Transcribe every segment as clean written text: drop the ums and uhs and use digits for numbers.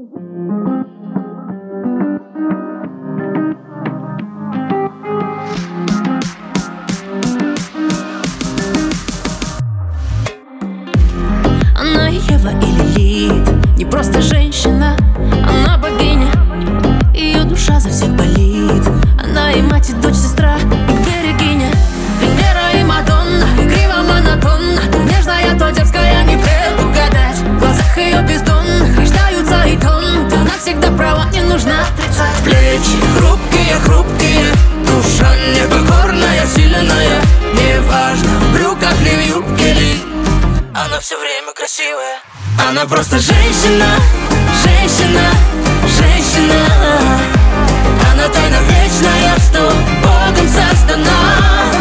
Она Ева или Лилит, не просто женщина, она богиня. Ее душа за всех болит. Она и мать, и дочь, сестра, и берегиня. Венера и Мадонна, игриво монотонна, то нежная, то дерзкая, не предугадать. В глазах ее бездонных рождаются и тонут. Она всегда права, не нужно отрицать. Плечи хрупкие, хрупкие, душа непокорная, сильная. Неважно, в брюках ли, в юбке ли, она все время красивая. Она просто женщина, женщина, женщина. Она тайна вечная, что Богом создана.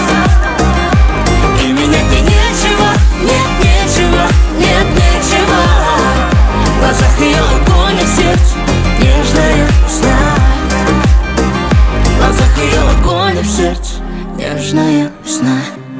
И менять ей нечего, нет нечего, нет нечего. В глазах ее огонь, а в сердце нежная весна. В глазах ее огонь, а в сердце нежная весна.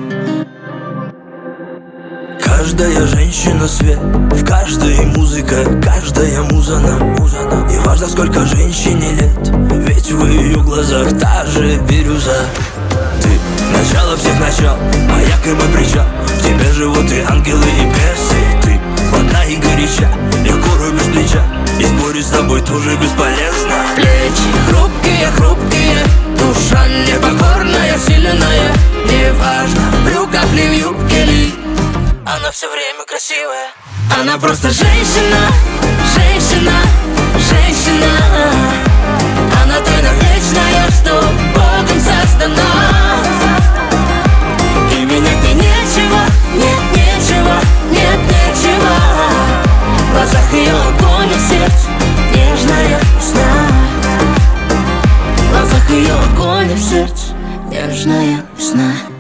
Каждая женщина свет, в каждой музыка, каждая муза нам. Не важно, сколько женщине лет, ведь в ее глазах та же бирюза. Ты начало всех начал, маяк и мой причал. В тебе живут и ангелы, и бесы. Ты хладна и горяча, легко рубишь плеча, и спорить с тобой тоже бесполезно. Плечи хрупкие, хрупкие, душа непокорная, сильная. Неважно, в брюках ли, в юбке ли, она все время красивая. Она просто женщина, женщина, женщина. Она тайна вечная, что Богом создана. И менять ей нечего, нет нечего, нет нечего. В глазах ее огонь, а в сердце нежная весна. В глазах ее огонь, а в сердце нежная весна.